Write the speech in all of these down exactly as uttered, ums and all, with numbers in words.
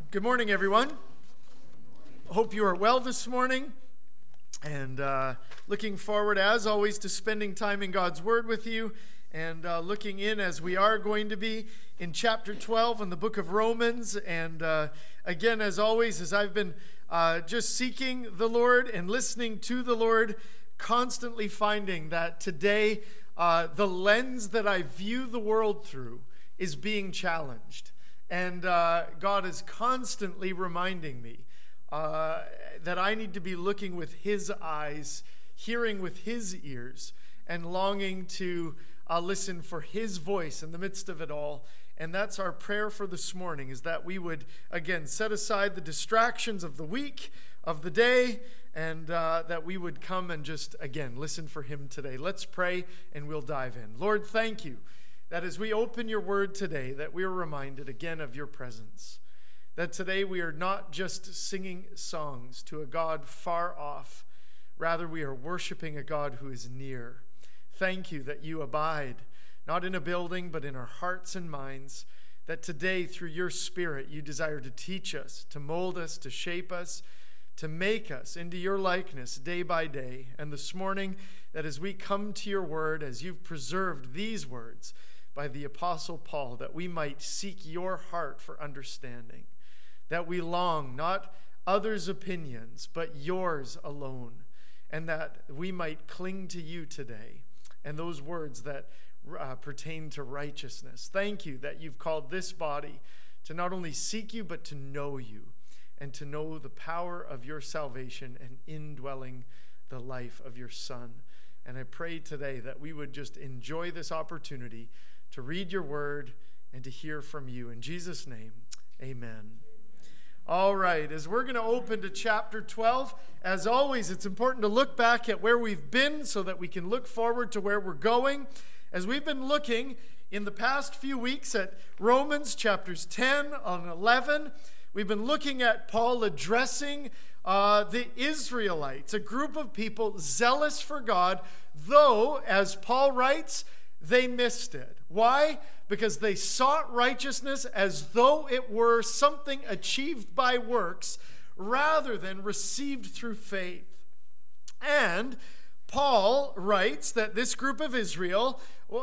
Good morning, everyone. Hope you are well this morning, and uh, looking forward, as always, to spending time in God's Word with you, and uh, looking in, as we are going to be, in chapter twelve in the book of Romans. And uh, again, as always, as I've been uh, just seeking the Lord and listening to the Lord, constantly finding that today uh, the lens that I view the world through is being challenged. And uh, God is constantly reminding me uh, that I need to be looking with His eyes, hearing with His ears, and longing to uh, listen for His voice in the midst of it all. And that's our prayer for this morning, is that we would, again, set aside the distractions of the week, of the day, and uh, that we would come and just, again, listen for Him today. Let's pray, and we'll dive in. Lord, thank you that as we open your word today, that we are reminded again of your presence. That today we are not just singing songs to a God far off. Rather, we are worshiping a God who is near. Thank you that you abide, not in a building, but in our hearts and minds. That today, through your Spirit, you desire to teach us, to mold us, to shape us, to make us into your likeness day by day. And this morning, that as we come to your word, as you've preserved these words by the Apostle Paul, that we might seek your heart for understanding, that we long not others' opinions, but yours alone, and that we might cling to you today, and those words that uh, pertain to righteousness. Thank you that you've called this body to not only seek you, but to know you, and to know the power of your salvation and indwelling the life of your Son. And I pray today that we would just enjoy this opportunity to read your word and to hear from you. In Jesus' name, amen. All right, as we're going to open to chapter twelve, as always, it's important to look back at where we've been so that we can look forward to where we're going. As we've been looking in the past few weeks at Romans chapters ten and eleven, we've been looking at Paul addressing uh, the Israelites, a group of people zealous for God, though, as Paul writes, they missed it. Why? Because they sought righteousness as though it were something achieved by works rather than received through faith. And Paul writes that this group of Israel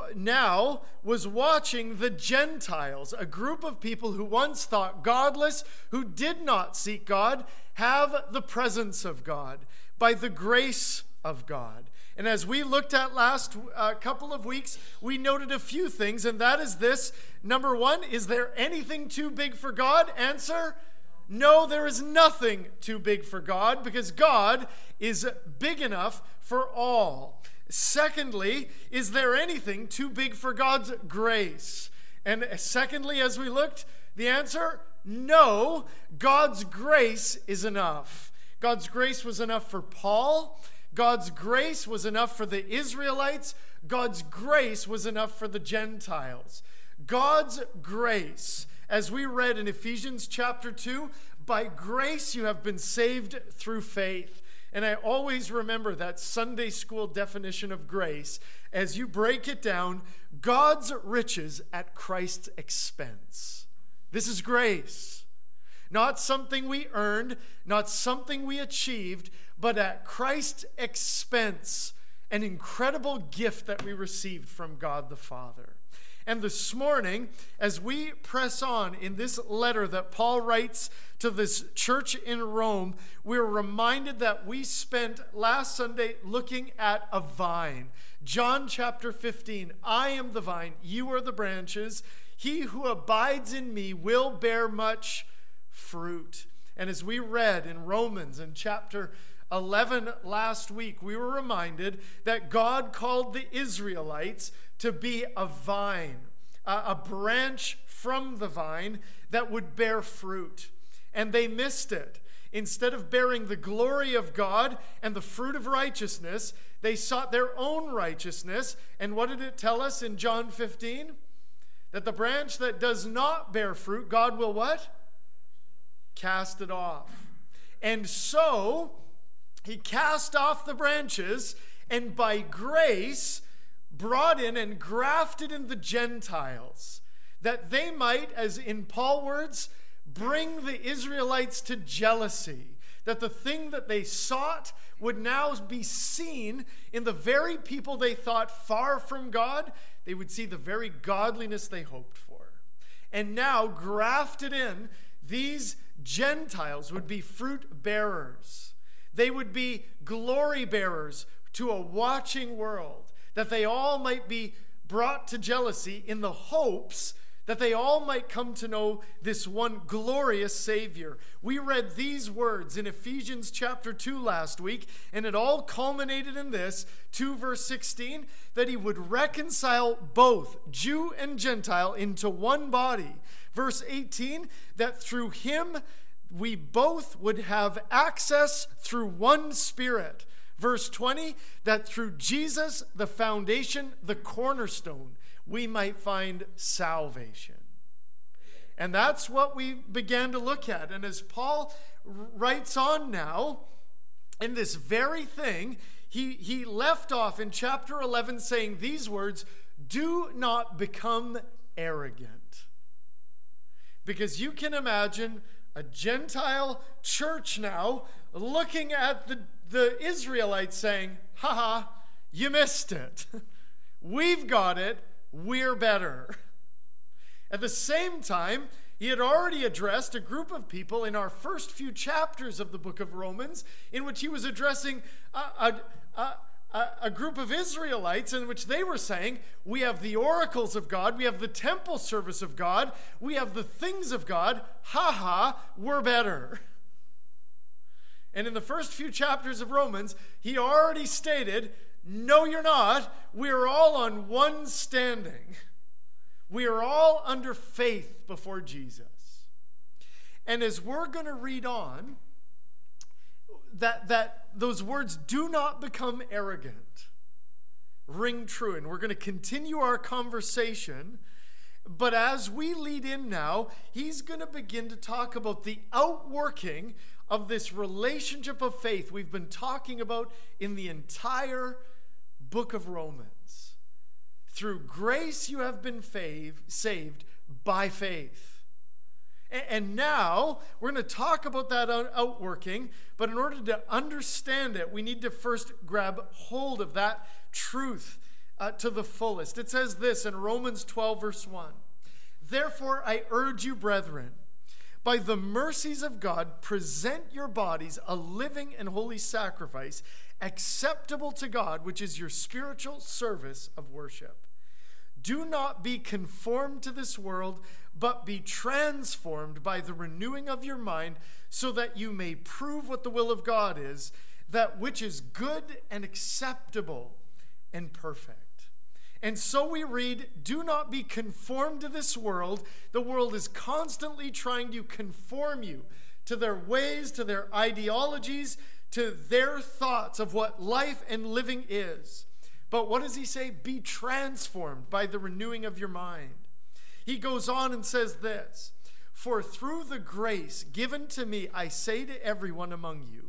now was watching the Gentiles, a group of people who once thought godless, who did not seek God, have the presence of God by the grace of God. And as we looked at last uh, couple of weeks, we noted a few things, and that is this. Number one, is there anything too big for God? Answer, no, there is nothing too big for God, because God is big enough for all. Secondly, is there anything too big for God's grace? And secondly, as we looked, the answer, no, God's grace is enough. God's grace was enough for Paul. God's grace was enough for the Israelites. God's grace was enough for the Gentiles. God's grace, as we read in Ephesians chapter two, by grace you have been saved through faith. And I always remember that Sunday school definition of grace as you break it down: God's riches at Christ's expense. This is grace. Not something we earned, not something we achieved, but at Christ's expense, an incredible gift that we received from God the Father. And this morning, as we press on in this letter that Paul writes to this church in Rome, we're reminded that we spent last Sunday looking at a vine. John chapter fifteen, I am the vine, you are the branches. He who abides in me will bear much fruit. And as we read in Romans in chapter eleven last week, we were reminded that God called the Israelites to be a vine, a branch from the vine that would bear fruit. And they missed it. Instead of bearing the glory of God and the fruit of righteousness, they sought their own righteousness. And what did it tell us in John fifteen? That the branch that does not bear fruit, God will what? Cast it off. And so he cast off the branches, and by grace brought in and grafted in the Gentiles, that they might, as in Paul's words, bring the Israelites to jealousy, that the thing that they sought would now be seen in the very people they thought far from God. They would see the very godliness they hoped for. And now, grafted in, these Gentiles would be fruit bearers. They would be glory bearers to a watching world, that they all might be brought to jealousy in the hopes that they all might come to know this one glorious Savior. We read these words in Ephesians chapter two last week, and it all culminated in this, two verse sixteen, that he would reconcile both Jew and Gentile into one body. Verse eighteen, that through him we both would have access through one Spirit. Verse twenty, that through Jesus, the foundation, the cornerstone, we might find salvation. And that's what we began to look at. And as Paul writes on now, in this very thing, he, he left off in chapter eleven saying these words, do not become arrogant. Because you can imagine a Gentile church now looking at the, the Israelites saying, haha, you missed it. We've got it. We're better. At the same time, he had already addressed a group of people in our first few chapters of the book of Romans, in which he was addressing a, a, a, a group of Israelites in which they were saying, we have the oracles of God, we have the temple service of God, we have the things of God, ha ha, we're better. And in the first few chapters of Romans, he already stated, no, you're not. We're all on one standing. We are all under faith before Jesus. And as we're going to read on, that, that those words, do not become arrogant, ring true. And we're going to continue our conversation. But as we lead in now, he's going to begin to talk about the outworking of this relationship of faith we've been talking about in the entire book of Romans. Through grace you have been fav- saved by faith. And, and now we're going to talk about that out- outworking, but in order to understand it, we need to first grab hold of that truth uh, to the fullest. It says this in Romans twelve verse one. Therefore I urge you, brethren, by the mercies of God, present your bodies a living and holy sacrifice, acceptable to God, which is your spiritual service of worship. Do not be conformed to this world, but be transformed by the renewing of your mind, so that you may prove what the will of God is, that which is good and acceptable and perfect. And so we read, do not be conformed to this world. The world is constantly trying to conform you to their ways, to their ideologies, to their thoughts of what life and living is. But what does he say? Be transformed by the renewing of your mind. He goes on and says this, for through the grace given to me, I say to everyone among you,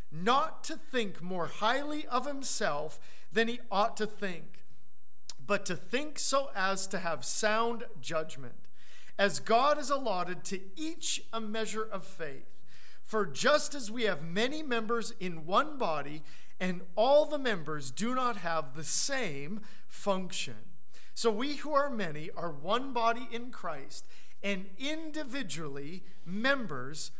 not to think more highly of himself than he ought to think, but to think so as to have sound judgment, as God has allotted to each a measure of faith. For just as we have many members in one body, and all the members do not have the same function, so we who are many are one body in Christ, and individually members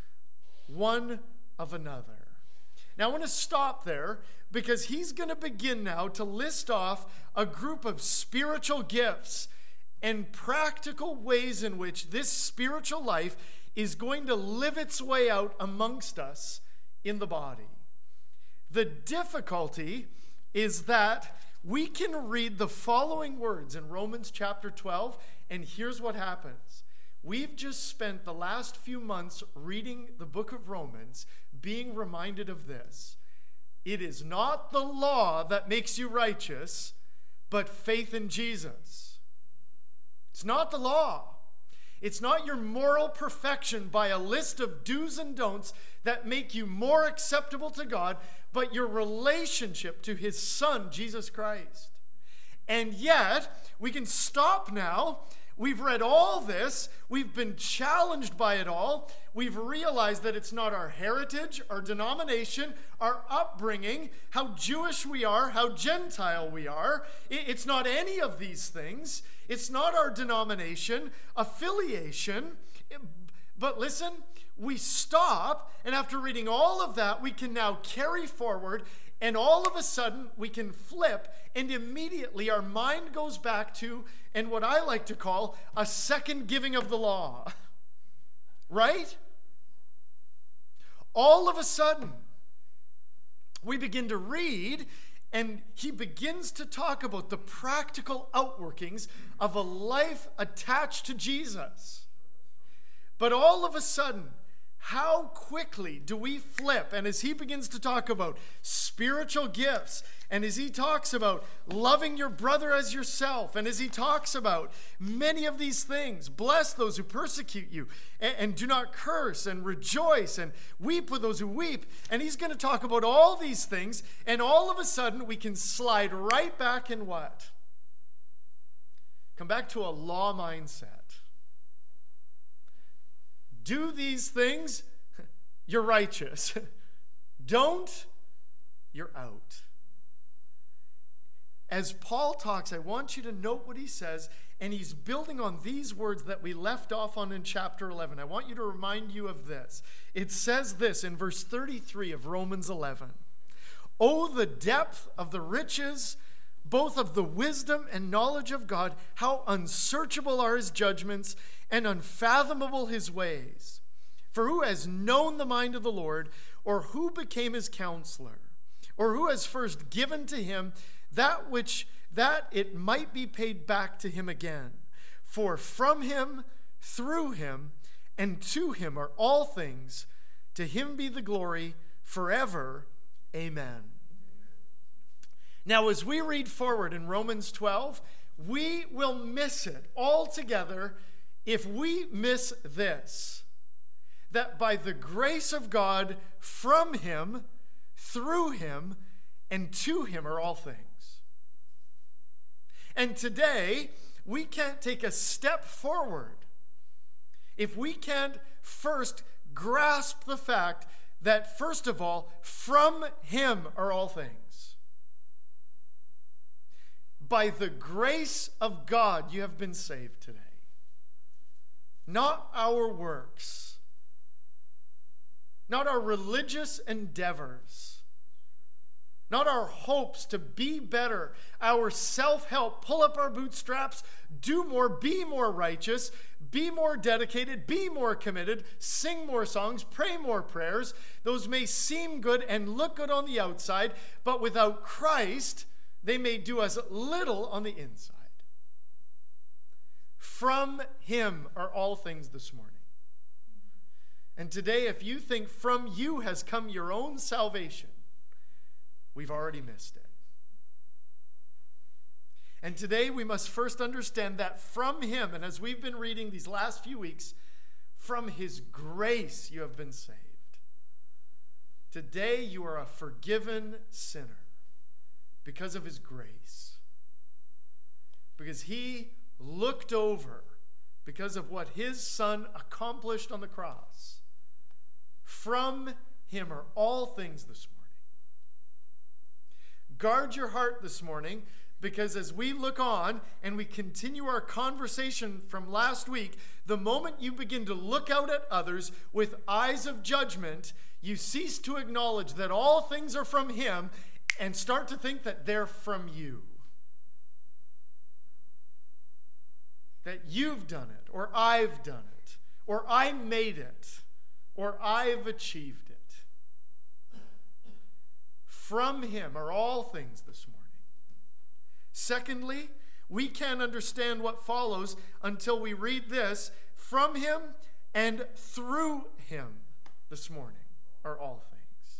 one of another. Now I want to stop there, because he's going to begin now to list off a group of spiritual gifts and practical ways in which this spiritual life is going to live its way out amongst us in the body. The difficulty is that we can read the following words in Romans chapter twelve, and here's what happens. We've just spent the last few months reading the book of Romans, being reminded of this. It is not the law that makes you righteous, but faith in Jesus. It's not the law. It's not your moral perfection by a list of do's and don'ts that make you more acceptable to God, but your relationship to his Son, Jesus Christ. And yet, we can stop now we've read all this, we've been challenged by it all, we've realized that it's not our heritage, our denomination, our upbringing, how Jewish we are, how Gentile we are. It's not any of these things. It's not our denomination, affiliation. But listen, we stop, and after reading all of that, we can now carry forward, and all of a sudden we can flip, and immediately our mind goes back to, and what I like to call, a second giving of the law. Right? All of a sudden, we begin to read, and he begins to talk about the practical outworkings of a life attached to Jesus. But all of a sudden, how quickly do we flip? And as he begins to talk about spiritual gifts, and as he talks about loving your brother as yourself, and as he talks about many of these things, bless those who persecute you, and, and do not curse, and rejoice, and weep with those who weep. And he's going to talk about all these things, and all of a sudden we can slide right back in what? Come back to a law mindset. Do these things, you're righteous. Don't, you're out. As Paul talks, I want you to note what he says, and he's building on these words that we left off on in chapter eleven. I want you to remind you of this. It says this in verse thirty-three of Romans eleven. Oh, the depth of the riches, both of the wisdom and knowledge of God, how unsearchable are his judgments and unfathomable his ways. For who has known the mind of the Lord, or who became his counselor, or who has first given to him that which that it might be paid back to him again? For from him, through him, and to him are all things. To him be the glory forever. Amen. Now, as we read forward in Romans twelve, we will miss it altogether if we miss this, that by the grace of God, from him, through him, and to him are all things. And today, we can't take a step forward if we can't first grasp the fact that, first of all, from him are all things. By the grace of God, you have been saved today. Not our works, not our religious endeavors, not our hopes to be better, our self-help, pull up our bootstraps, do more, be more righteous, be more dedicated, be more committed, sing more songs, pray more prayers. Those may seem good and look good on the outside, but without Christ, they may do us little on the inside. From him are all things this morning. And today, if you think from you has come your own salvation, we've already missed it. And today we must first understand that from him, and as we've been reading these last few weeks, from his grace you have been saved. Today you are a forgiven sinner because of his grace. Because he looked over, because of what his son accomplished on the cross. From him are all things this morning. Guard your heart this morning, because as we look on and we continue our conversation from last week, the moment you begin to look out at others with eyes of judgment, you cease to acknowledge that all things are from him and start to think that they're from you. That you've done it, or I've done it, or I made it, or I've achieved it. From him are all things this morning. Secondly, we can't understand what follows until we read this. From him and through him this morning are all things.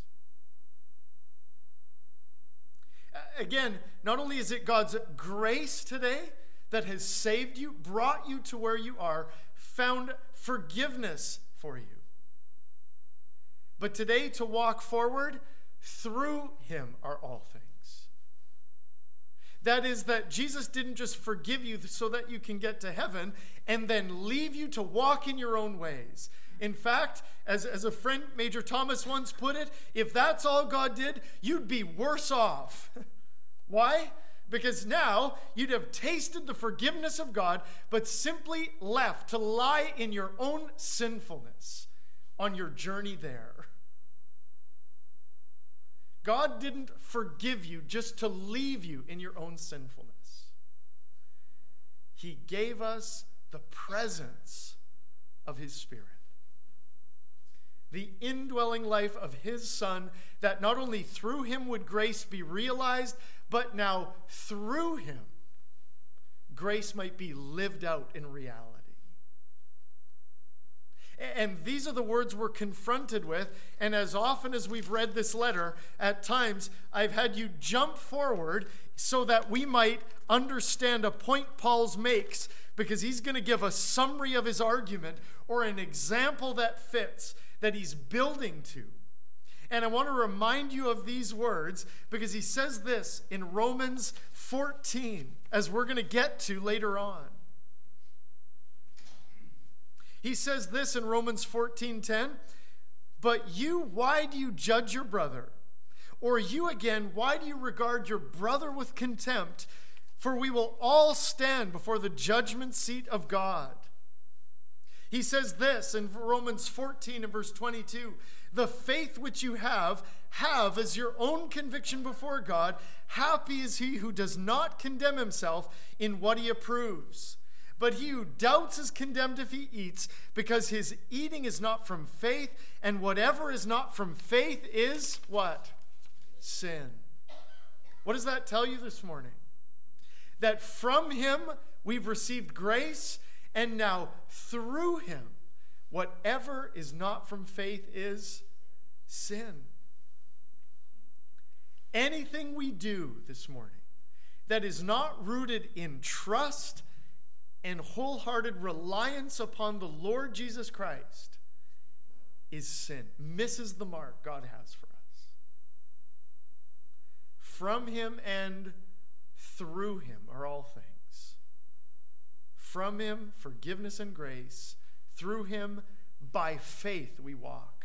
Again, not only is it God's grace today that has saved you, brought you to where you are, found forgiveness for you, but today to walk forward, through him are all things. That is, that Jesus didn't just forgive you so that you can get to heaven and then leave you to walk in your own ways. In fact, as, as a friend, Major Thomas, once put it, if that's all God did, you'd be worse off. Why? Because now you'd have tasted the forgiveness of God, but simply left to lie in your own sinfulness on your journey there. God didn't forgive you just to leave you in your own sinfulness. He gave us the presence of his Spirit. The indwelling life of his Son, that not only through him would grace be realized, but now through him, grace might be lived out in reality. And these are the words we're confronted with. And as often as we've read this letter, at times I've had you jump forward so that we might understand a point Paul makes, because he's going to give a summary of his argument or an example that fits, that he's building to. And I want to remind you of these words because he says this in Romans fourteen, as we're going to get to later on. He says this in Romans fourteen ten, "But you, why do you judge your brother? Or you again, why do you regard your brother with contempt? For we will all stand before the judgment seat of God." He says this in Romans fourteen and verse twenty-two, "The faith which you have, have as your own conviction before God. Happy is he who does not condemn himself in what he approves. But he who doubts is condemned if he eats, because his eating is not from faith, and whatever is not from faith is" what? Sin. What does that tell you this morning? That from him we've received grace, and now through him, whatever is not from faith is sin. Anything we do this morning that is not rooted in trust and wholehearted reliance upon the Lord Jesus Christ is sin, misses the mark God has for us. From him and through him are all things. From him, forgiveness and grace. Through him, by faith we walk.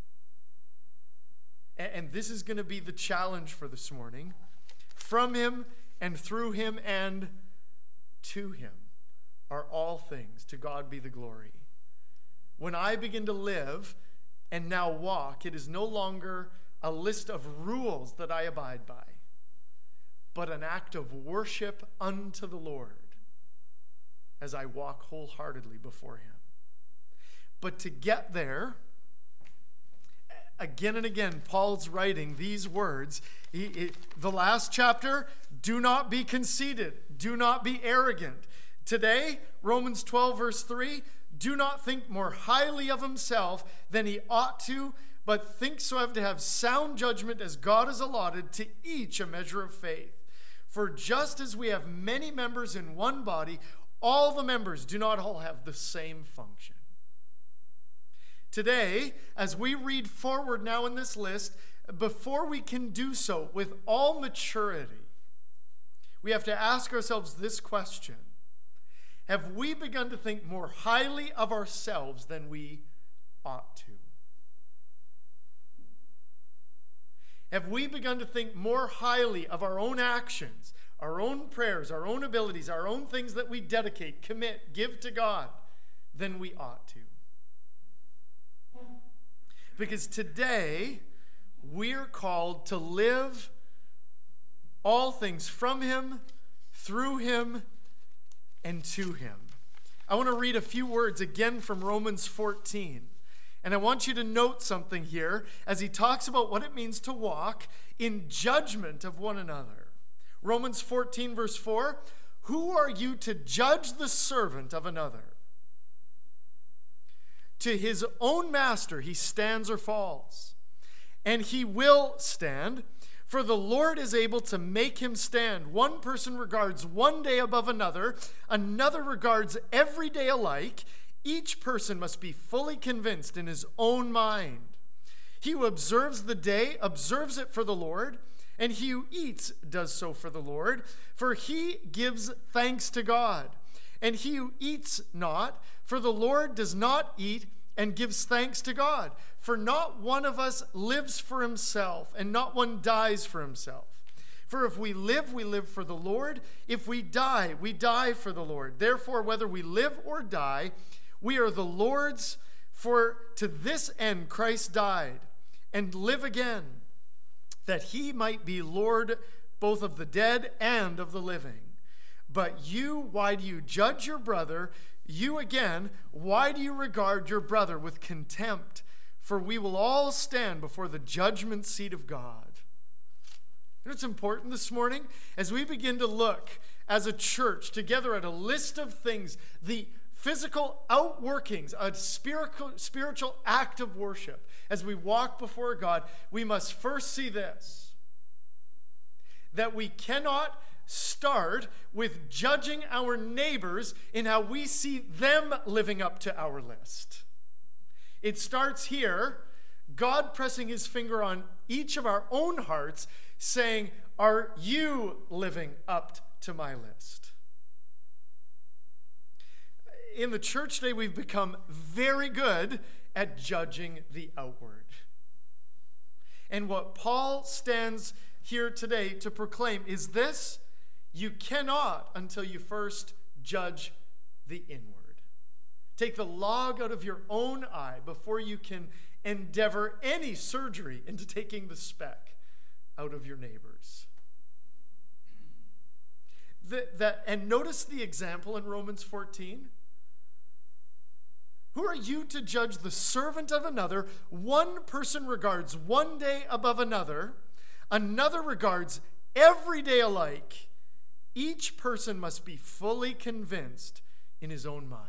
And this is going to be the challenge for this morning. From him and through him and to him are all things. To God be the glory. When I begin to live and now walk, it is no longer a list of rules that I abide by, but an act of worship unto the Lord as I walk wholeheartedly before him. But to get there, again and again, Paul's writing these words. He, he, the last chapter, do not be conceited, do not be arrogant. Today, Romans twelve verse three, do not think more highly of himself than he ought to, but think so as to have sound judgment as God has allotted to each a measure of faith. For just as we have many members in one body, all the members do not all have the same function. Today, as we read forward now in this list, before we can do so with all maturity, we have to ask ourselves this question. Have we begun to think more highly of ourselves than we ought to? Have we begun to think more highly of our own actions, our own prayers, our own abilities, our own things that we dedicate, commit, give to God than we ought to? Because today, we're called to live all things from him, through him, and to him. I want to read a few words again from Romans fourteen. And I want you to note something here as he talks about what it means to walk in judgment of one another. Romans fourteen verse four, who are you to judge the servant of another? To his own master he stands or falls, and he will stand, for the Lord is able to make him stand. One person regards one day above another, another regards every day alike. Each person must be fully convinced in his own mind. He who observes the day observes it for the Lord, and he who eats does so for the Lord, for he gives thanks to God. And he who eats not, for the Lord does not eat and gives thanks to God. For not one of us lives for himself, and not one dies for himself. For if we live, we live for the Lord. If we die, we die for the Lord. Therefore, whether we live or die, we are the Lord's, for to this end Christ died, and live again, that he might be Lord both of the dead and of the living. But you, why do you judge your brother? You again, why do you regard your brother with contempt? For we will all stand before the judgment seat of God. You know what's important this morning? As we begin to look as a church together at a list of things, the physical outworkings, a spiritual, spiritual act of worship, as we walk before God, we must first see this, that we cannot start with judging our neighbors in how we see them living up to our list. It starts here, God pressing his finger on each of our own hearts, saying, are you living up to my list? In the church today, we've become very good at judging the outward. And what Paul stands here today to proclaim is this: you cannot until you first judge the inward. Take the log out of your own eye before you can endeavor any surgery into taking the speck out of your neighbor's. The, that, and notice the example in Romans fourteen. Who are you to judge the servant of another? One person regards one day above another. Another regards every day alike. Each person must be fully convinced in his own mind.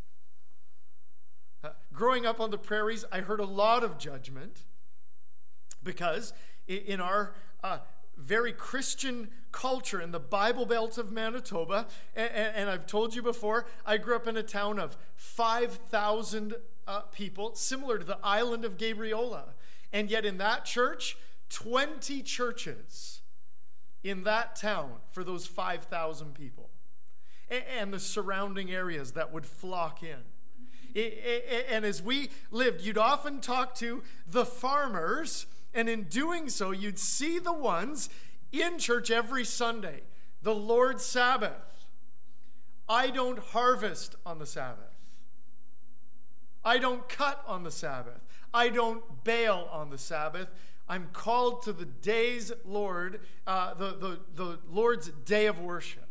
Uh, growing up on the prairies, I heard a lot of judgment because in our uh, very Christian culture in the Bible Belt of Manitoba, and, and I've told you before, I grew up in a town of five thousand uh, people, similar to the island of Gabriola. And yet in that church, twenty churches in that town for those five thousand people, and, and the surrounding areas that would flock in. It, it, and as we lived, you'd often talk to the farmers, and in doing so, you'd see the ones in church every Sunday. The Lord's Sabbath. I don't harvest on the Sabbath. I don't cut on the Sabbath. I don't bale on the Sabbath. I'm called to the day's Lord, uh, the, the, the Lord's day of worship.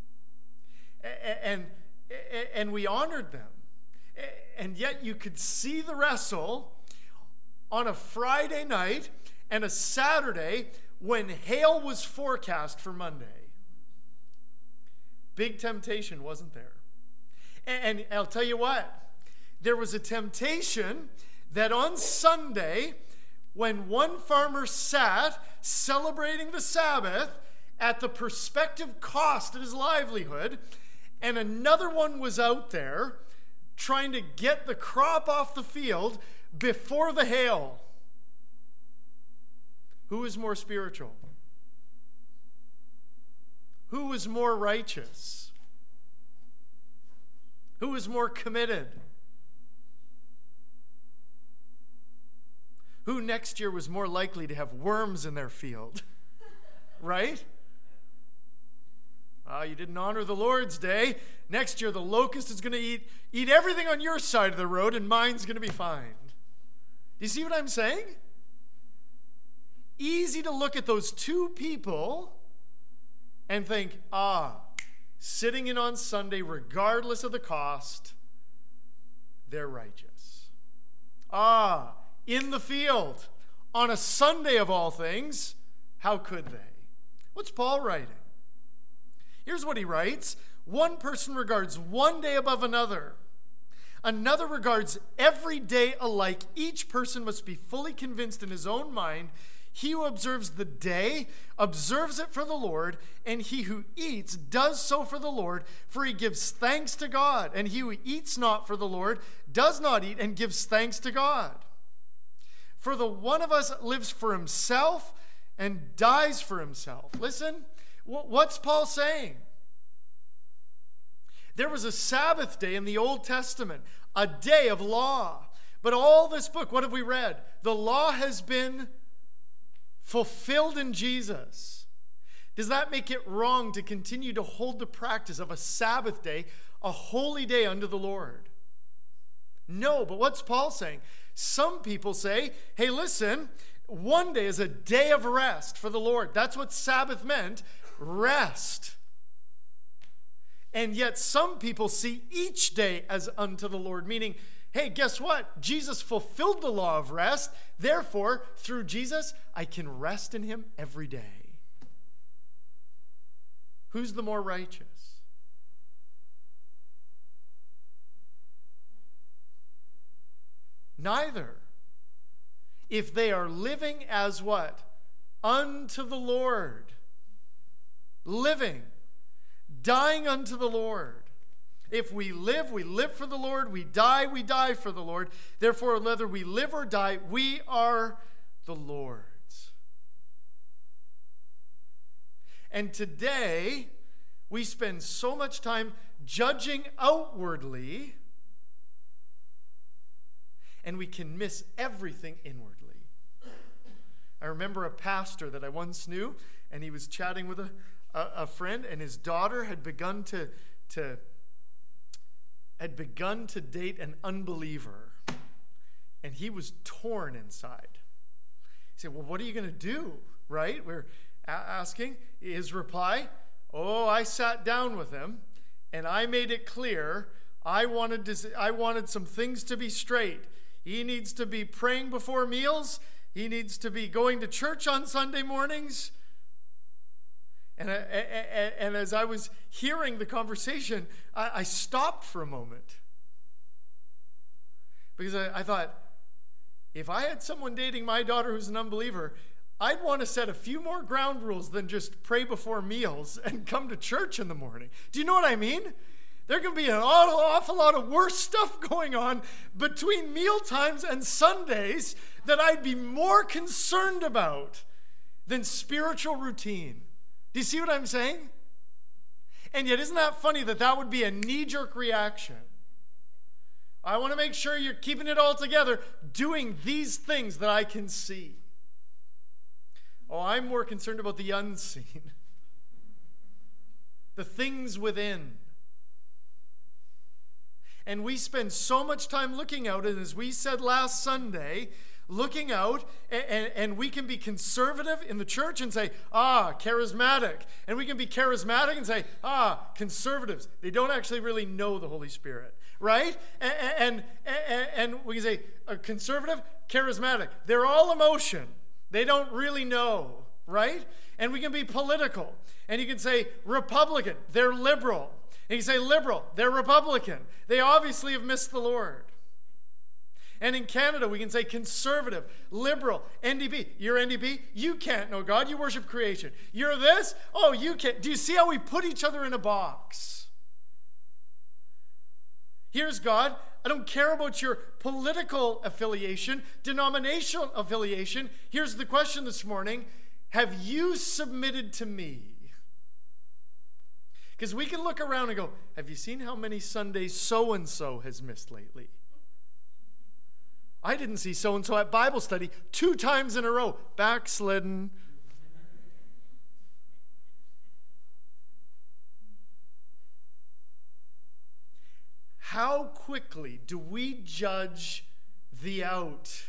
And, and we honored them. And yet you could see the wrestle on a Friday night and a Saturday when hail was forecast for Monday. Big temptation, wasn't there? And I'll tell you what, there was a temptation that on Sunday, when one farmer sat celebrating the Sabbath at the prospective cost of his livelihood, and another one was out there trying to get the crop off the field before the hail. Who is more spiritual? Who is more righteous? Who is more committed? Who next year was more likely to have worms in their field? Right? Ah, you didn't honor the Lord's Day. Next year the locust is going to eat, eat everything on your side of the road and mine's going to be fine. Do you see what I'm saying? Easy to look at those two people and think, ah, sitting in on Sunday, regardless of the cost, they're righteous. Ah, in the field, on a Sunday of all things, how could they? What's Paul writing? Here's what he writes. One person regards one day above another. Another regards every day alike. Each person must be fully convinced in his own mind. He who observes the day observes it for the Lord, and he who eats does so for the Lord, for he gives thanks to God. And he who eats not for the Lord does not eat and gives thanks to God. For the one of us lives for himself, and dies for himself. Listen, what's Paul saying? There was a Sabbath day in the Old Testament, a day of law. But all this book, what have we read? The law has been fulfilled in Jesus. Does that make it wrong to continue to hold the practice of a Sabbath day, a holy day unto the Lord? No, but what's Paul saying? Some people say, hey, listen, one day is a day of rest for the Lord. That's what Sabbath meant, rest. And yet some people see each day as unto the Lord, meaning, hey, guess what? Jesus fulfilled the law of rest. Therefore, through Jesus, I can rest in him every day. Who's the more righteous? Neither. If they are living as what? Unto the Lord. Living. Dying unto the Lord. If we live, we live for the Lord. We die, we die for the Lord. Therefore, whether we live or die, we are the Lord's. And today, we spend so much time judging outwardly, and we can miss everything inwardly. I remember a pastor that I once knew, and he was chatting with a, a, a friend, and his daughter had begun to, to had begun to date an unbeliever, and he was torn inside. He said, well, what are you going to do, right? We're a- asking. His reply, oh, I sat down with him, and I made it clear I wanted to, I wanted some things to be straight. He needs to be praying before meals. He needs to be going to church on Sunday mornings. And, I, and as I was hearing the conversation, I, I stopped for a moment. Because I, I thought, if I had someone dating my daughter who's an unbeliever, I'd want to set a few more ground rules than just pray before meals and come to church in the morning. Do you know what I mean? There can be an awful, awful lot of worse stuff going on between meal times and Sundays that I'd be more concerned about than spiritual routine. Do you see what I'm saying? And yet, isn't that funny that that would be a knee-jerk reaction? I want to make sure you're keeping it all together, doing these things that I can see. Oh, I'm more concerned about the unseen. The things within. And we spend so much time looking out, and as we said last Sunday, looking out, and, and, and we can be conservative in the church and say, ah, charismatic. And we can be charismatic and say, ah, conservatives. They don't actually really know the Holy Spirit, right? And, and, and, and we can say, a conservative, charismatic. They're all emotion. They don't really know, right? And we can be political. And you can say, Republican. They're liberal. And you say liberal, they're Republican. They obviously have missed the Lord. And in Canada, we can say conservative, liberal, N D P. You're N D P? You can't know God. You worship creation. You're this? Oh, you can't. Do you see how we put each other in a box? Here's God. I don't care about your political affiliation, denominational affiliation. Here's the question this morning. Have you submitted to me? Because we can look around and go, have you seen how many Sundays so-and-so has missed lately? I didn't see so-and-so at Bible study two times in a row. Backslidden. How quickly do we judge the out?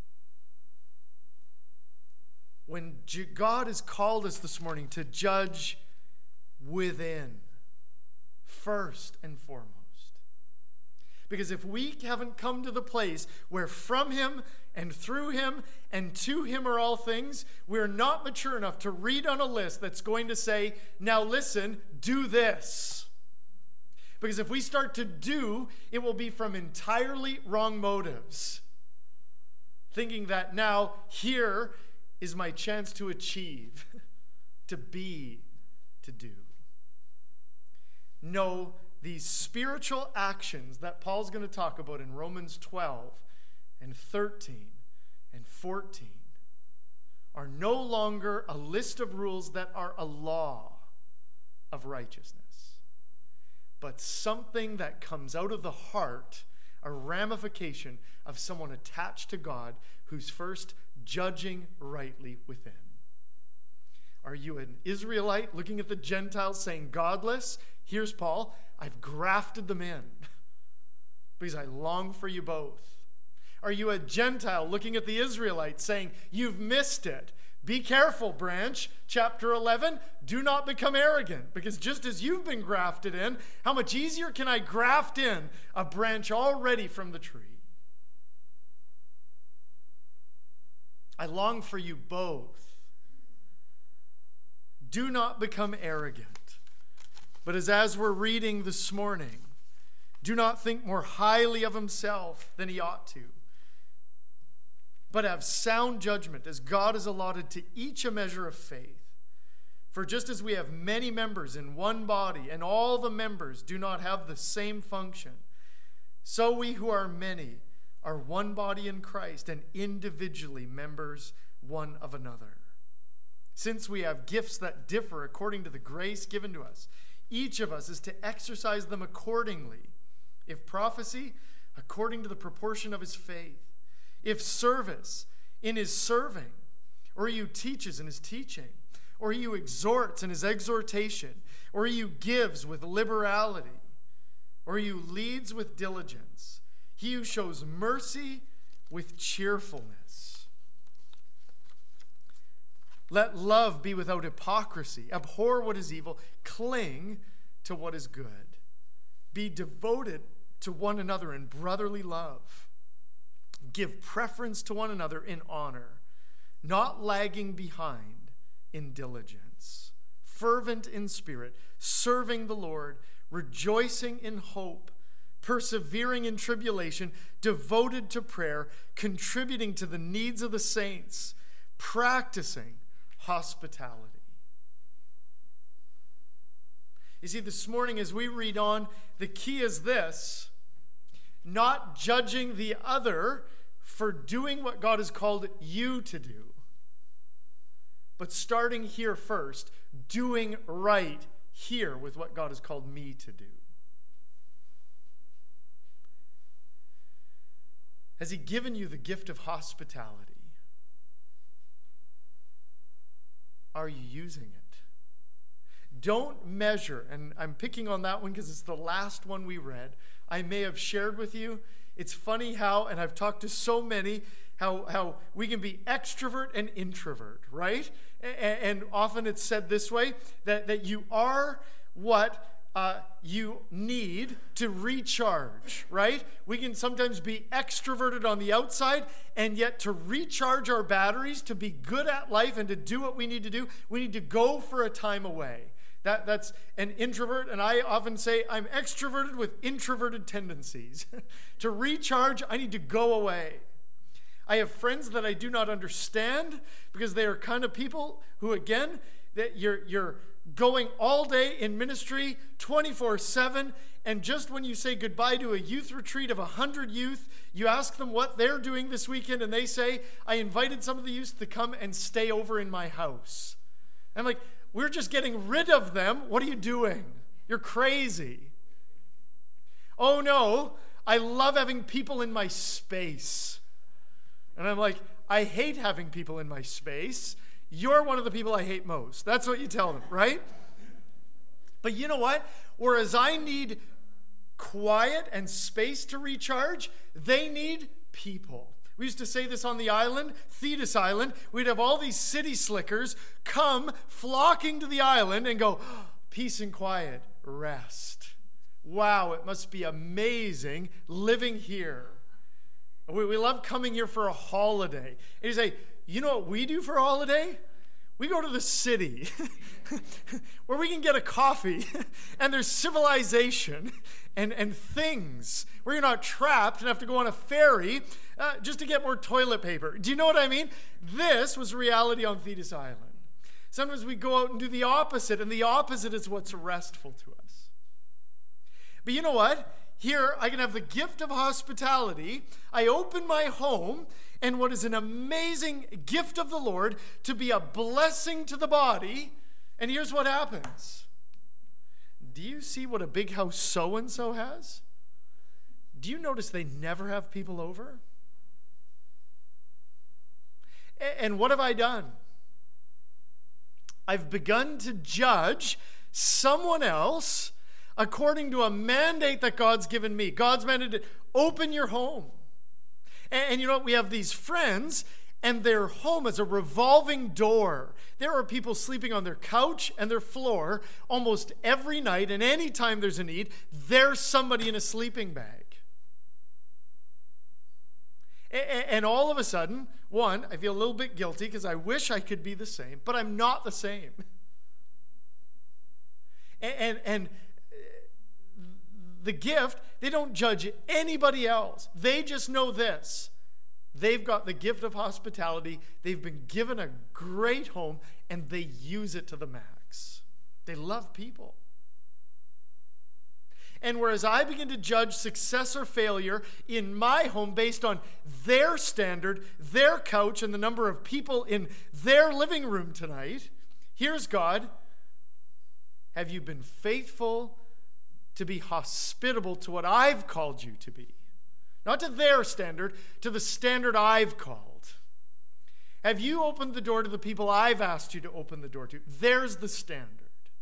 When God has called us this morning to judge within, first and foremost. Because if we haven't come to the place where from him and through him and to him are all things, we're not mature enough to read on a list that's going to say, now listen, do this. Because if we start to do, it will be from entirely wrong motives. Thinking that now here is my chance to achieve, to be, to do. No, these spiritual actions that Paul's going to talk about in Romans twelve and thirteen and fourteen are no longer a list of rules that are a law of righteousness, but something that comes out of the heart, a ramification of someone attached to God who's first judging rightly within. Are you an Israelite looking at the Gentiles saying godless? Here's Paul. I've grafted them in because I long for you both. Are you a Gentile looking at the Israelites saying, you've missed it? Be careful, branch. Chapter eleven, do not become arrogant, because just as you've been grafted in, how much easier can I graft in a branch already from the tree? I long for you both. Do not become arrogant. But as, as we're reading this morning, do not think more highly of himself than he ought to, but have sound judgment as God has allotted to each a measure of faith. For just as we have many members in one body, and all the members do not have the same function, so we who are many are one body in Christ, and individually members one of another. Since we have gifts that differ according to the grace given to us, each of us is to exercise them accordingly. If prophecy, according to the proportion of his faith. If service, in his serving. Or he who teaches in his teaching. Or he who exhorts in his exhortation. Or he who gives with liberality. Or he who leads with diligence. He who shows mercy with cheerfulness. Let love be without hypocrisy. Abhor what is evil. Cling to what is good. Be devoted to one another in brotherly love. Give preference to one another in honor, not lagging behind in diligence. Fervent in spirit, serving the Lord, rejoicing in hope, persevering in tribulation, devoted to prayer, contributing to the needs of the saints, practicing hospitality. You see, this morning as we read on, the key is this: not judging the other for doing what God has called you to do, but starting here first, doing right here with what God has called me to do. Has he given you the gift of hospitality? Are you using it? Don't measure, and I'm picking on that one because it's the last one we read. I may have shared with you. It's funny how, and I've talked to so many, how, how we can be extrovert and introvert, right? And, and often it's said this way, that, that you are what uh, you need to recharge, right? We can sometimes be extroverted on the outside, and yet to recharge our batteries, to be good at life and to do what we need to do, we need to go for a time away. That, that's an introvert, and I often say I'm extroverted with introverted tendencies. To recharge, I need to go away. I have friends that I do not understand because they are kind of people who, again, that you're you're going all day in ministry twenty-four seven, and just when you say goodbye to a youth retreat of one hundred youth, you ask them what they're doing this weekend, and they say, I invited some of the youth to come and stay over in my house. And I'm like, we're just getting rid of them. What are you doing? You're crazy. Oh no, I love having people in my space. And I'm like, I hate having people in my space. You're one of the people I hate most. That's what you tell them, right? But you know what? Whereas I need quiet and space to recharge, they need people. We used to say this on the island, Thetis Island. We'd have all these city slickers come flocking to the island and go, oh, peace and quiet, rest. Wow, it must be amazing living here. We, we love coming here for a holiday. And you say, you know what we do for a holiday? We go to the city where we can get a coffee and there's civilization and, and things where you're not trapped and have to go on a ferry uh, just to get more toilet paper. Do you know what I mean? This was reality on Thetis Island. Sometimes we go out and do the opposite, and the opposite is what's restful to us. But you know what? Here, I can have the gift of hospitality. I open my home, and what is an amazing gift of the Lord to be a blessing to the body. And here's what happens. Do you see what a big house so-and-so has? Do you notice they never have people over? And what have I done? I've begun to judge someone else according to a mandate that God's given me. God's mandated, open your home. And, and you know what? We have these friends, and their home is a revolving door. There are people sleeping on their couch and their floor almost every night, and anytime there's a need, there's somebody in a sleeping bag. And, and all of a sudden, one, I feel a little bit guilty because I wish I could be the same, but I'm not the same. And, and, and the gift, they don't judge anybody else. They just know this. They've got the gift of hospitality. They've been given a great home, and they use it to the max. They love people. And whereas I begin to judge success or failure in my home based on their standard, their couch, and the number of people in their living room tonight, here's God. Have you been faithful to be hospitable to what I've called you to be? Not to their standard, to the standard I've called. Have you opened the door to the people I've asked you to open the door to? There's the standard.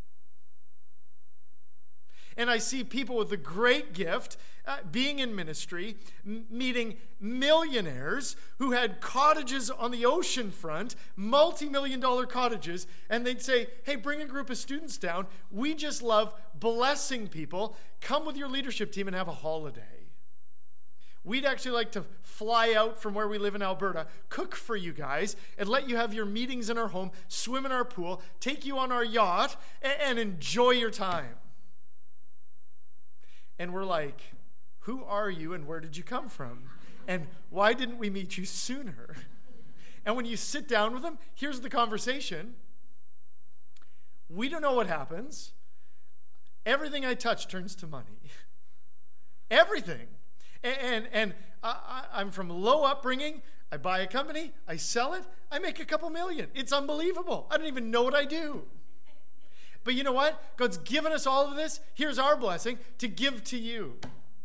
And I see people with a great gift, uh, being in ministry, m- meeting millionaires who had cottages on the ocean front, multi-million dollar cottages, and they'd say, hey, bring a group of students down. We just love blessing people. Come with your leadership team and have a holiday. We'd actually like to fly out from where we live in Alberta, cook for you guys, and let you have your meetings in our home, swim in our pool, take you on our yacht, and, and enjoy your time. And we're like, who are you and where did you come from? And why didn't we meet you sooner? And when you sit down with them, here's the conversation. We don't know what happens. Everything I touch turns to money. Everything. And, and, and I, I'm from low upbringing. I buy a company. I sell it. I make a couple million. It's unbelievable. I don't even know what I do. But you know what? God's given us all of this. Here's our blessing, to give to you.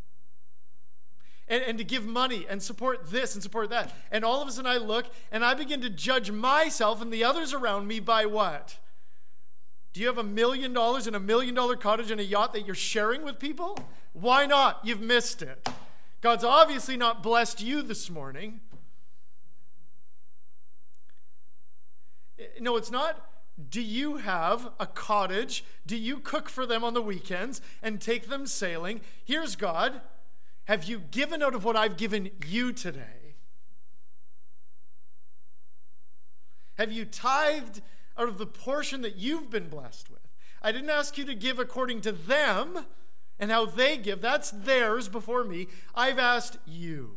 And, and to give money and support this and support that. And all of a sudden I look and I begin to judge myself and the others around me by what? Do you have a million dollars in a million dollar cottage and a yacht that you're sharing with people? Why not? You've missed it. God's obviously not blessed you this morning. No, it's not. Do you have a cottage? Do you cook for them on the weekends and take them sailing? Here's God. Have you given out of what I've given you today? Have you tithed out of the portion that you've been blessed with? I didn't ask you to give according to them and how they give. That's theirs before me. I've asked you.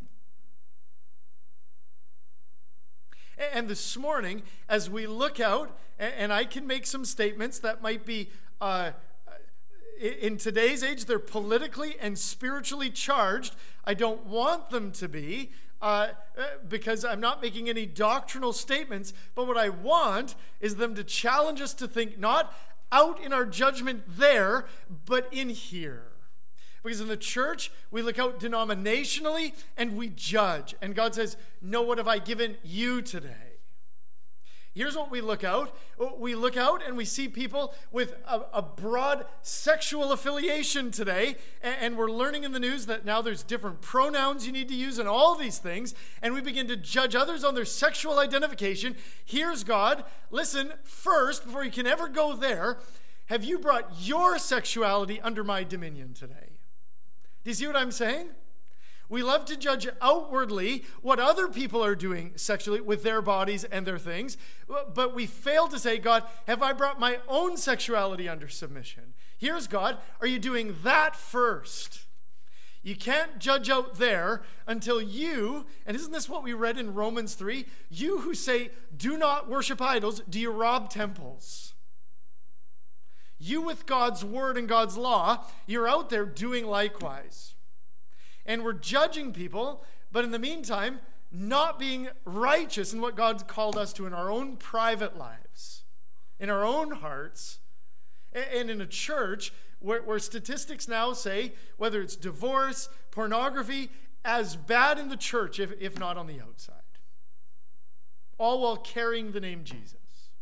And this morning, as we look out, and I can make some statements that might be, uh, in today's age, they're politically and spiritually charged. I don't want them to be, uh, because I'm not making any doctrinal statements, but what I want is them to challenge us to think not out in our judgment there, but in here. Because in the church, we look out denominationally and we judge. And God says, no, what have I given you today? Here's what we look out. We look out and we see people with a, a broad sexual affiliation today. And, and we're learning in the news that now there's different pronouns you need to use and all these things. And we begin to judge others on their sexual identification. Here's God. Listen, first, before you can ever go there, have you brought your sexuality under my dominion today? Do you see what I'm saying? We love to judge outwardly what other people are doing sexually with their bodies and their things, but we fail to say, God, have I brought my own sexuality under submission? Here's God, are you doing that first? You can't judge out there until you, and isn't this what we read in Romans three? You who say, do not worship idols, do you rob temples? You with God's word and God's law, you're out there doing likewise. And we're judging people, but in the meantime, not being righteous in what God's called us to in our own private lives, in our own hearts, and in a church where, where statistics now say, whether it's divorce, pornography, as bad in the church, if, if not on the outside. All while carrying the name Jesus.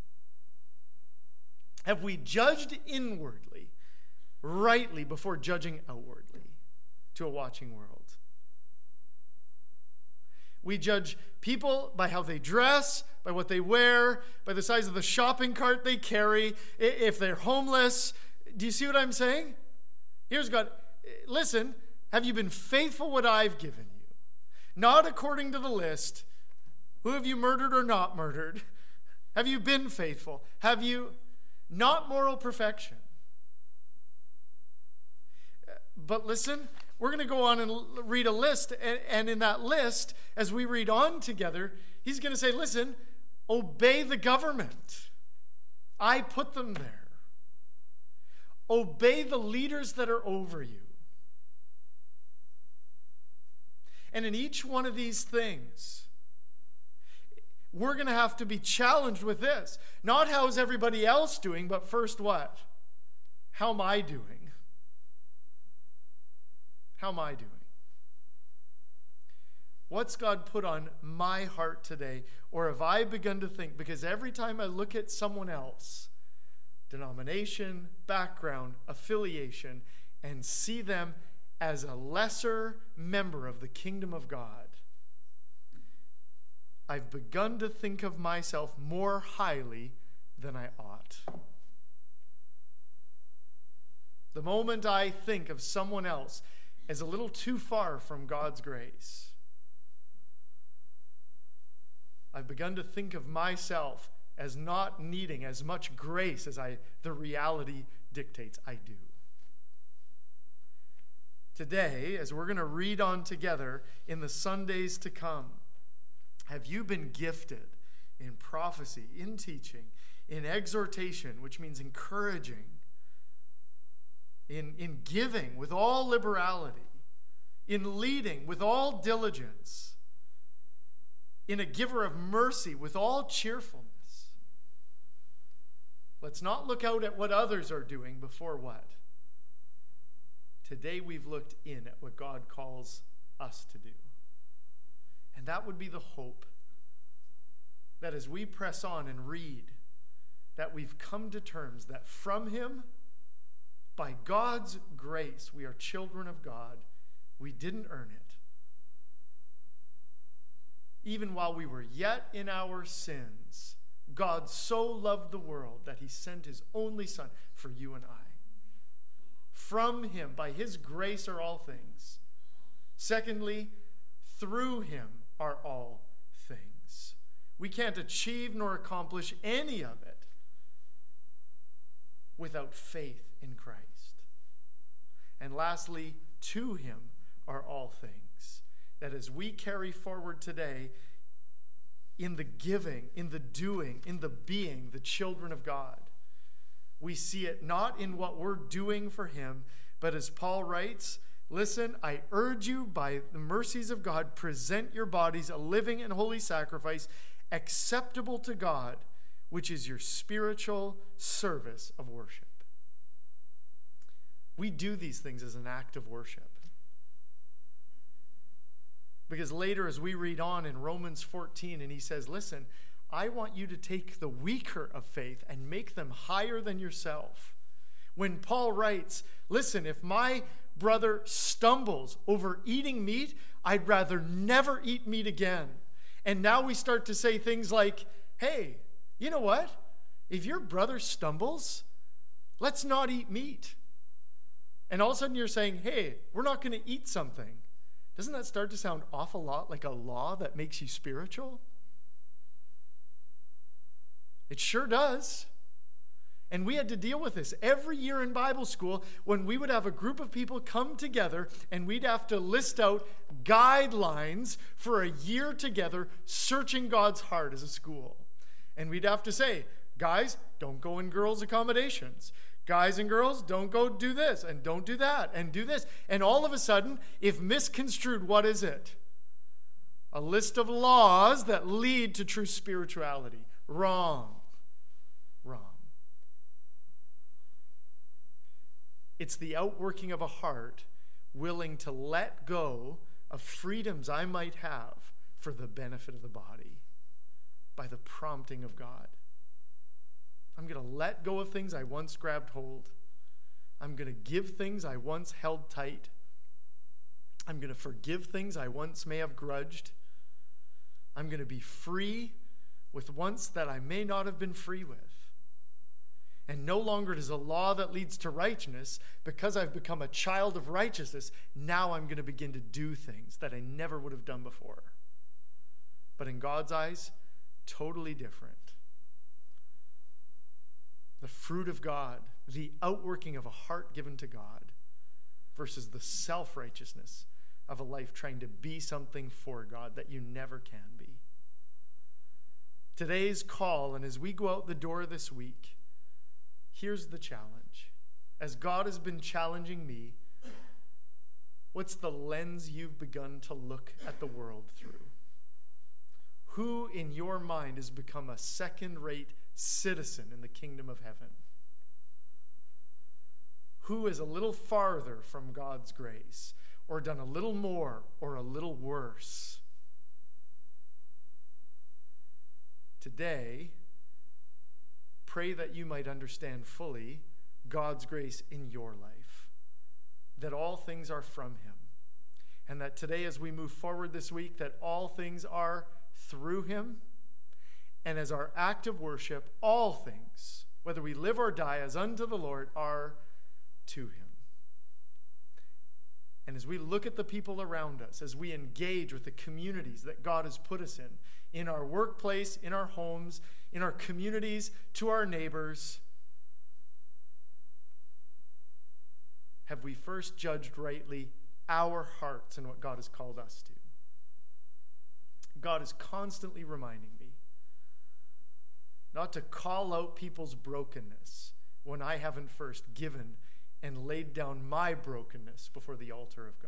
Have we judged inwardly, rightly, before judging outwardly to a watching world? We judge people by how they dress, by what they wear, by the size of the shopping cart they carry, if they're homeless. Do you see what I'm saying? Here's God. Listen, have you been faithful what I've given you? Not according to the list. Who have you murdered or not murdered? Have you been faithful? Have you not moral perfection? But listen, we're going to go on and read a list. And, and in that list, as we read on together, he's going to say, listen, obey the government. I put them there. Obey the leaders that are over you. And in each one of these things, we're going to have to be challenged with this. Not how is everybody else doing, but first what? How am I doing? How am I doing? What's God put on my heart today? Or have I begun to think, because every time I look at someone else, denomination, background, affiliation, and see them as a lesser member of the kingdom of God, I've begun to think of myself more highly than I ought. The moment I think of someone else as a little too far from God's grace, I've begun to think of myself as not needing as much grace as I the reality dictates I do. Today, as we're going to read on together in the Sundays to come, have you been gifted in prophecy, in teaching, in exhortation, which means encouraging, in, in giving with all liberality, in leading with all diligence, in a giver of mercy with all cheerfulness? Let's not look out at what others are doing before what? Today we've looked in at what God calls us to do. And that would be the hope that as we press on and read, that we've come to terms that from him, by God's grace, we are children of God. We didn't earn it. Even while we were yet in our sins, God so loved the world that he sent his only Son for you and I. From him, by his grace are all things. Secondly, through him are all things. We can't achieve nor accomplish any of it without faith in Christ. And lastly, to him are all things. That as we carry forward today in the giving, in the doing, in the being, the children of God, we see it not in what we're doing for him, but as Paul writes, listen, I urge you by the mercies of God, present your bodies a living and holy sacrifice, acceptable to God, which is your spiritual service of worship. We do these things as an act of worship. Because later as we read on in Romans fourteen, and he says, listen, I want you to take the weaker of faith and make them higher than yourself. When Paul writes, listen, if my brother stumbles over eating meat, I'd rather never eat meat again. And now we start to say things like, hey, you know what? If your brother stumbles, let's not eat meat. And all of a sudden you're saying, hey, we're not going to eat something. Doesn't that start to sound an awful lot like a law that makes you spiritual? It sure does. And we had to deal with this every year in Bible school when we would have a group of people come together and we'd have to list out guidelines for a year together searching God's heart as a school. And we'd have to say, guys, don't go in girls' accommodations. Guys and girls, don't go do this and don't do that and do this. And all of a sudden, if misconstrued, what is it? a list of laws that lead to true spirituality. Wrong. Wrong. It's the outworking of a heart willing to let go of freedoms I might have for the benefit of the body by the prompting of God. I'm going to let go of things I once grabbed hold. I'm going to give things I once held tight. I'm going to forgive things I once may have grudged. I'm going to be free with once that I may not have been free with. And no longer does a law that leads to righteousness, because I've become a child of righteousness, now I'm going to begin to do things that I never would have done before. But in God's eyes, totally different. The fruit of God, the outworking of a heart given to God, versus the self-righteousness of a life trying to be something for God that you never can be. Today's call, and as we go out the door this week, here's the challenge. As God has been challenging me, what's the lens you've begun to look at the world through? Who in your mind has become a second-rate citizen in the kingdom of heaven? Who is a little farther from God's grace, or done a little more or a little worse? Today, pray that you might understand fully God's grace in your life, that all things are from him, and that today as we move forward this week, that all things are through him, and as our act of worship, all things, whether we live or die, as unto the Lord, are to him. And as we look at the people around us, as we engage with the communities that God has put us in, in our workplace, in our homes, in our communities, to our neighbors, have we first judged rightly our hearts and what God has called us to? God is constantly reminding me not to call out people's brokenness when I haven't first given and laid down my brokenness before the altar of God.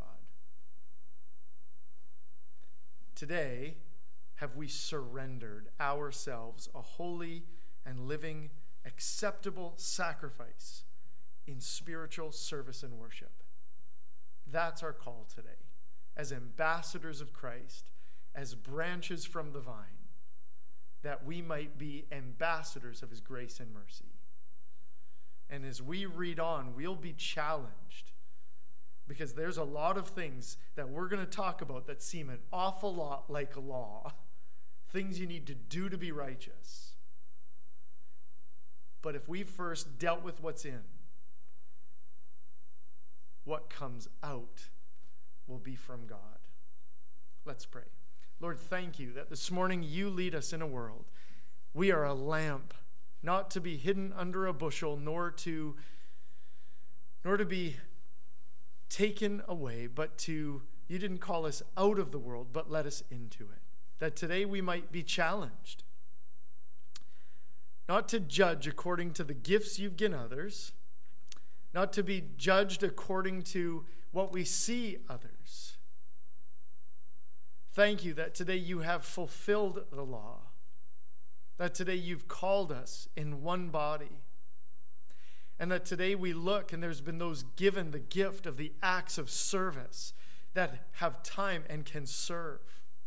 Today, have we surrendered ourselves a holy and living, acceptable sacrifice in spiritual service and worship? That's our call today, as ambassadors of Christ, as branches from the vine, that we might be ambassadors of his grace and mercy. And as we read on, we'll be challenged, because there's a lot of things that we're going to talk about that seem an awful lot like law, things you need to do to be righteous. But if we first dealt with what's in, what comes out will be from God. Let's pray. Lord, thank you that this morning you lead us in a world. We are a lamp, not to be hidden under a bushel, nor to, nor to be taken away, but to, you didn't call us out of the world, but let us into it. That today we might be challenged, not to judge according to the gifts you've given others, not to be judged according to what we see others. Thank you that today you have fulfilled the law, that today you've called us in one body, and that today we look and there's been those given the gift of the acts of service that have time and can serve.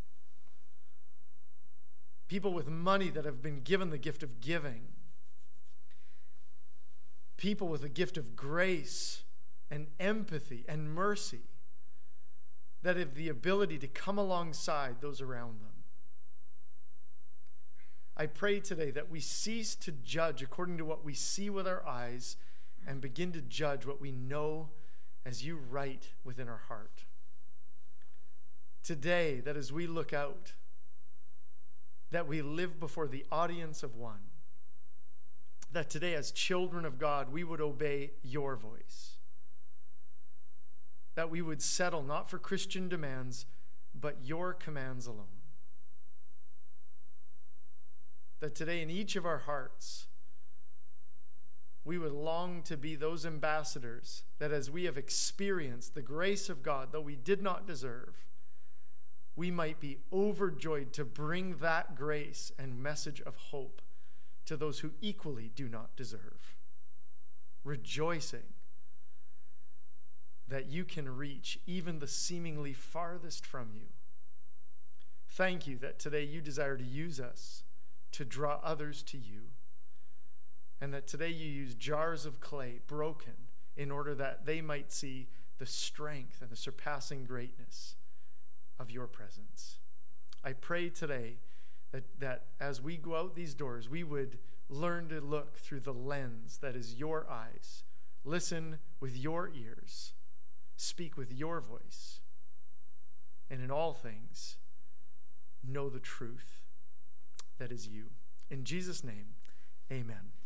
People with money that have been given the gift of giving. People with a gift of grace and empathy and mercy that have the ability to come alongside those around them. I pray today that we cease to judge according to what we see with our eyes and begin to judge what we know as you write within our heart. Today, that as we look out, that we live before the audience of one. That today, as children of God, we would obey your voice. That we would settle not for Christian demands, but your commands alone. That today, in each of our hearts, we would long to be those ambassadors that as we have experienced the grace of God, though we did not deserve, we might be overjoyed to bring that grace and message of hope to those who equally do not deserve, rejoicing that you can reach even the seemingly farthest from you. Thank you that today you desire to use us to draw others to you, and that today you use jars of clay broken in order that they might see the strength and the surpassing greatness of your presence. I pray today that, that as we go out these doors, we would learn to look through the lens that is your eyes, listen with your ears, speak with your voice, and in all things, know the truth that is you. In Jesus' name, amen.